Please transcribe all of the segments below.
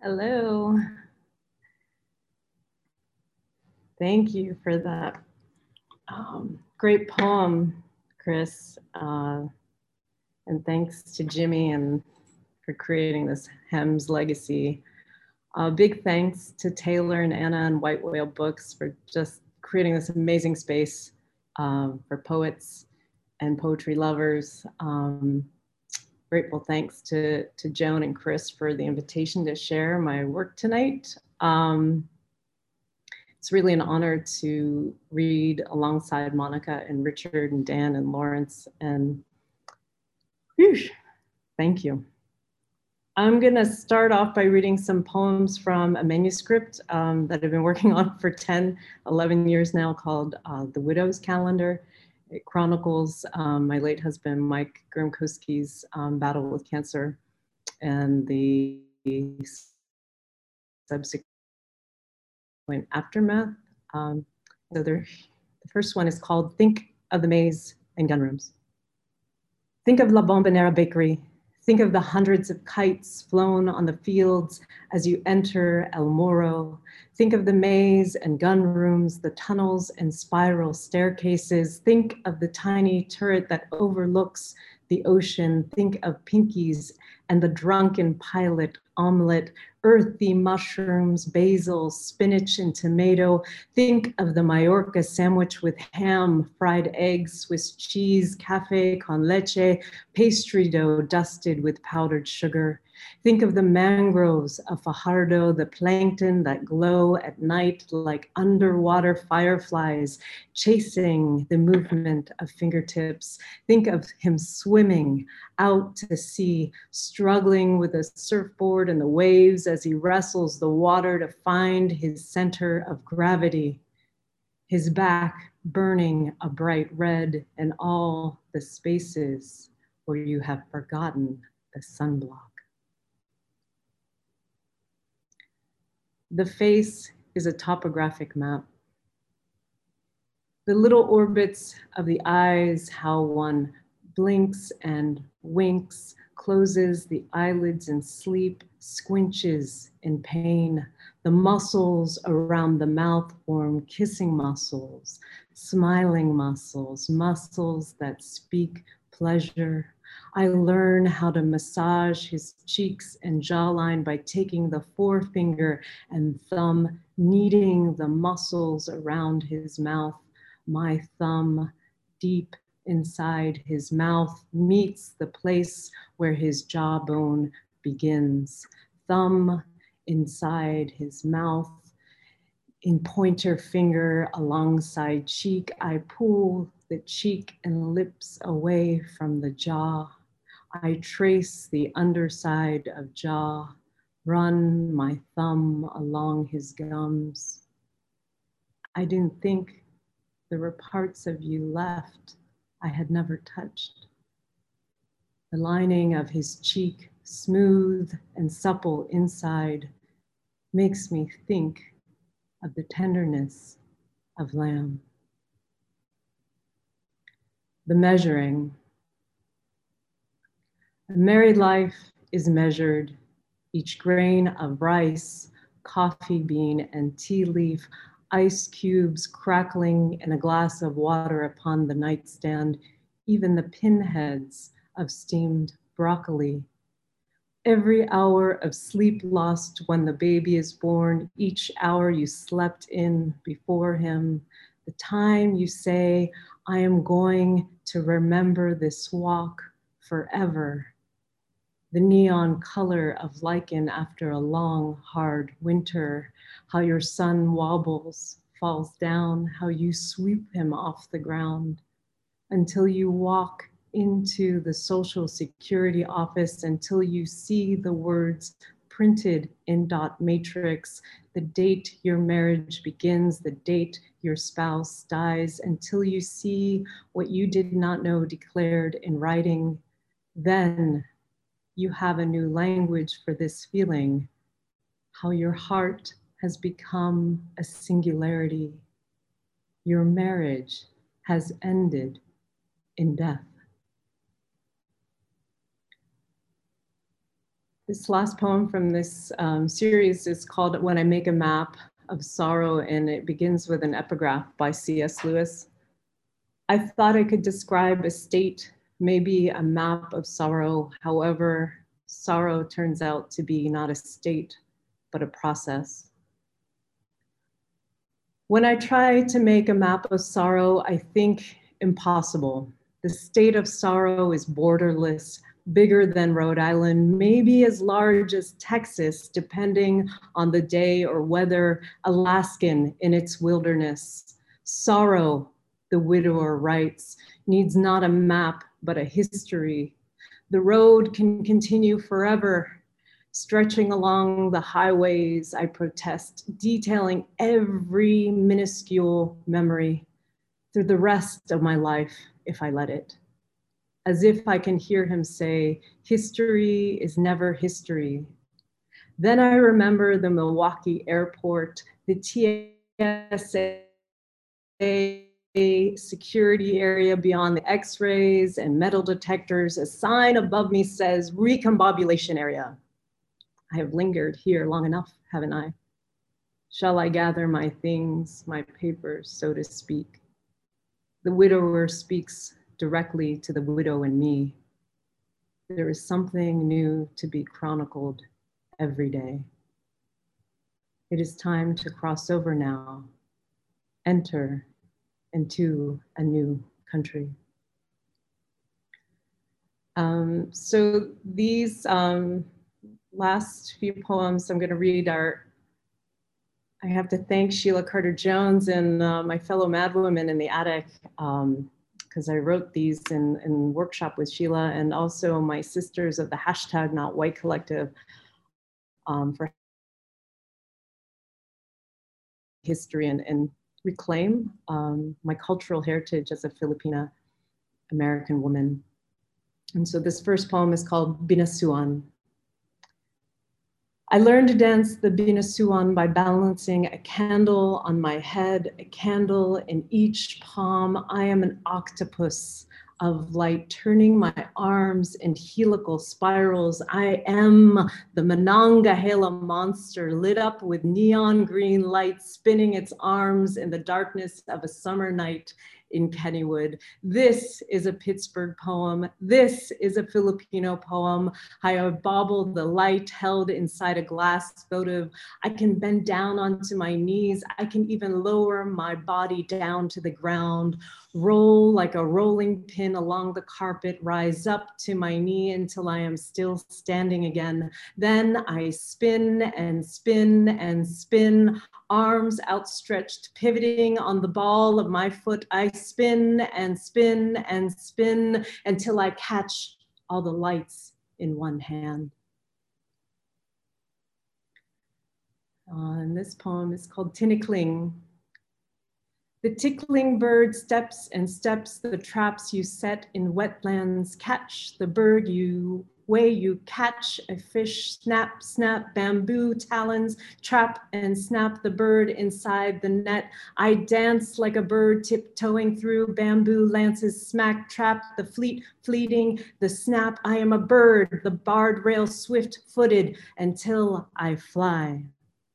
Hello. Thank you for that great poem, Chris. And thanks to Jimmy and for creating this Hems legacy. Big thanks to Taylor and Anna and White Whale Books for just creating this amazing space for poets and poetry lovers. Grateful thanks to Joan and Chris for the invitation to share my work tonight. It's really an honor to read alongside Monica and Richard and Dan and Lawrence, and whew, thank you. I'm gonna start off by reading some poems from a manuscript that I've been working on for 10, 11 years now called The Widow's Calendar. It chronicles my late husband, Mike Gromkowski's battle with cancer and the subsequent aftermath. The first one is called Think of the Maze and Gun Rooms. Think of La Bombonera Bakery. Think of the hundreds of kites flown on the fields as you enter El Moro. Think of the maze and gun rooms, the tunnels and spiral staircases. Think of the tiny turret that overlooks the ocean. Think of Pinkies and the drunken pilot omelet, earthy mushrooms, basil, spinach, and tomato. Think of the Mallorca sandwich with ham, fried eggs, Swiss cheese, cafe con leche, pastry dough dusted with powdered sugar. Think of the mangroves of Fajardo, the plankton that glow at night like underwater fireflies, chasing the movement of fingertips. Think of him swimming out to sea, struggling with a surfboard and the waves as he wrestles the water to find his center of gravity. His back burning a bright red in all the spaces where you have forgotten the sunblock. The face is a topographic map. The little orbits of the eyes, how one blinks and winks, closes the eyelids in sleep, squinches in pain. The muscles around the mouth form kissing muscles, smiling muscles, muscles that speak pleasure. I learn how to massage his cheeks and jawline by taking the forefinger and thumb, kneading the muscles around his mouth. My thumb, deep inside his mouth, meets the place where his jawbone begins. Thumb inside his mouth, in pointer finger alongside cheek, I pull the cheek and lips away from the jaw. I trace the underside of jaw, run my thumb along his gums. I didn't think there were parts of you left I had never touched. The lining of his cheek, smooth and supple inside, makes me think of the tenderness of lamb. The measuring. A married life is measured. Each grain of rice, coffee bean, and tea leaf, ice cubes crackling in a glass of water upon the nightstand, even the pinheads of steamed broccoli. Every hour of sleep lost when the baby is born, each hour you slept in before him, the time you say, I am going to remember this walk forever. The neon color of lichen after a long, hard winter, how your son wobbles, falls down, how you sweep him off the ground until you walk into the Social Security office, until you see the words printed in dot matrix, the date your marriage begins, the date your spouse dies, until you see what you did not know declared in writing. Then you have a new language for this feeling, how your heart has become a singularity. Your marriage has ended in death. This last poem from this series is called When I Make a Map of Sorrow, and it begins with an epigraph by C.S. Lewis. I thought I could describe a state, maybe a map of sorrow. However, sorrow turns out to be not a state, but a process. When I try to make a map of sorrow, I think impossible. The state of sorrow is borderless, bigger than Rhode Island, maybe as large as Texas, depending on the day or weather, Alaskan in its wilderness. Sorrow, the widower writes, needs not a map, but a history. The road can continue forever, stretching along the highways, I protest, detailing every minuscule memory through the rest of my life, if I let it. As if I can hear him say, history is never history. Then I remember the Milwaukee airport, the TSA security area beyond the x-rays and metal detectors. A sign above me says recombobulation area. I have lingered here long enough, haven't I? Shall I gather my things, my papers, so to speak? The widower speaks directly to the widow and me. There is something new to be chronicled every day. It is time to cross over now, enter into a new country. So these last few poems I'm going to read are, I have to thank Sheila Carter-Jones and my fellow madwomen in the attic, because I wrote these in workshop with Sheila, and also my sisters of the hashtag Not White Collective for history and reclaim my cultural heritage as a Filipina American woman. And so this first poem is called Binasuan. I learned to dance the Binasuan by balancing a candle on my head, a candle in each palm. I am an octopus of light, turning my arms in helical spirals. I am the Monongahela monster, lit up with neon green light, spinning its arms in the darkness of a summer night in Kennywood. This is a Pittsburgh poem. This is a Filipino poem. I have bobbled the light held inside a glass votive. I can bend down onto my knees. I can even lower my body down to the ground, roll like a rolling pin along the carpet, rise up to my knee until I am still standing again. Then I spin and spin and spin, arms outstretched, pivoting on the ball of my foot. I spin and spin and spin until I catch all the lights in one hand. And this poem is called Tinikling. The tickling bird steps and steps the traps you set in wetlands. Catch the bird way you catch a fish. Snap, snap, bamboo talons, trap and snap the bird inside the net. I dance like a bird tiptoeing through bamboo lances, smack, trap, the fleeting, the snap. I am a bird, the barred rail swift-footed until I fly.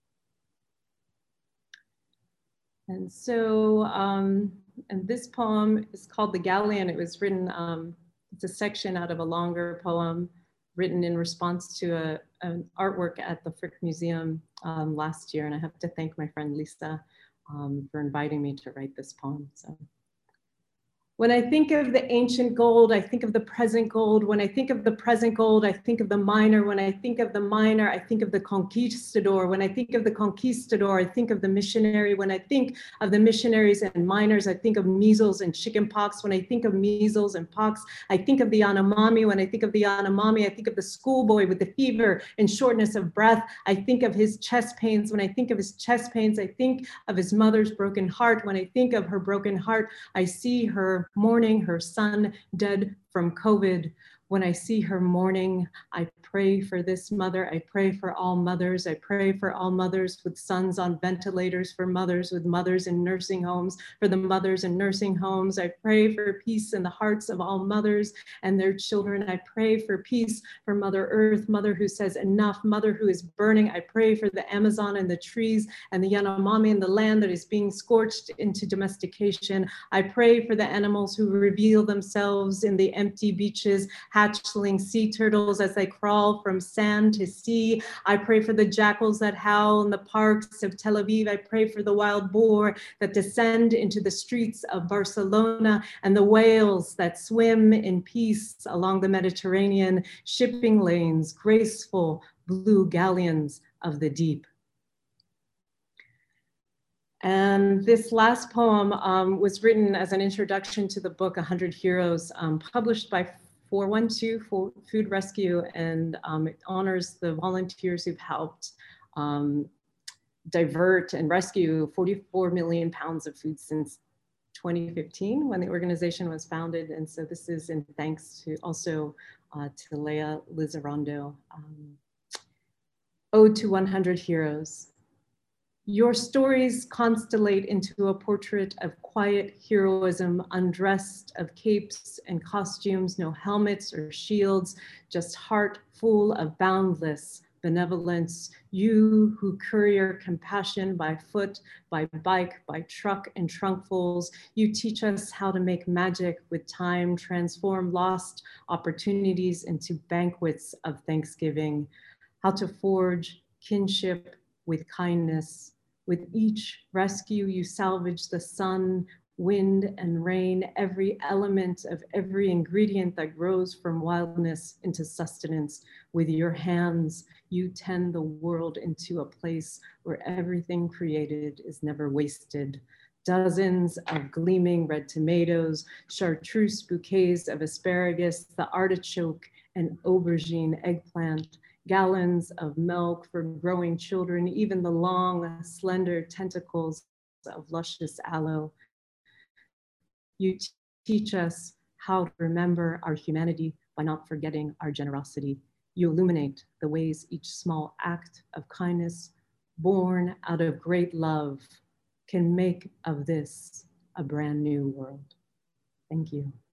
And so, and this poem is called The Galleon. It was written, it's a section out of a longer poem written in response to an artwork at the Frick Museum last year. And I have to thank my friend Lisa for inviting me to write this poem. So. When I think of the ancient gold, I think of the present gold. When I think of the present gold, I think of the miner. When I think of the miner, I think of the conquistador. When I think of the conquistador, I think of the missionary. When I think of the missionaries and miners, I think of measles and chickenpox. When I think of measles and pox, I think of the Yanomami. When I think of the Yanomami, I think of the schoolboy with the fever and shortness of breath. I think of his chest pains. When I think of his chest pains, I think of his mother's broken heart. When I think of her broken heart, I see her mourning her son dead from COVID. When I see her mourning, I pray for this mother. I pray for all mothers. I pray for all mothers with sons on ventilators, for mothers with mothers in nursing homes, for the mothers in nursing homes. I pray for peace in the hearts of all mothers and their children. I pray for peace for Mother Earth, mother who says enough, mother who is burning. I pray for the Amazon and the trees and the Yanomami and the land that is being scorched into domestication. I pray for the animals who reveal themselves in the empty beaches, hatchling sea turtles as they crawl from sand to sea. I pray for the jackals that howl in the parks of Tel Aviv. I pray for the wild boar that descend into the streets of Barcelona and the whales that swim in peace along the Mediterranean shipping lanes, graceful blue galleons of the deep. And this last poem was written as an introduction to the book 100 Heroes, published by 412 Food Rescue, and it honors the volunteers who've helped divert and rescue 44 million pounds of food since 2015 when the organization was founded. And so this is in thanks to also to Leah Lizarrando. Ode to 100 Heroes. Your stories constellate into a portrait of quiet heroism, undressed of capes and costumes, no helmets or shields, just heart full of boundless benevolence. You who courier compassion by foot, by bike, by truck and trunkfuls. You teach us how to make magic with time, transform lost opportunities into banquets of Thanksgiving, how to forge kinship with kindness. With each rescue, you salvage the sun, wind, and rain, every element of every ingredient that grows from wildness into sustenance. With your hands, you tend the world into a place where everything created is never wasted. Dozens of gleaming red tomatoes, chartreuse bouquets of asparagus, the artichoke and aubergine eggplant, gallons of milk for growing children, even the long, slender tentacles of luscious aloe. You teach us how to remember our humanity by not forgetting our generosity. You illuminate the ways each small act of kindness, born out of great love, can make of this a brand new world. Thank you.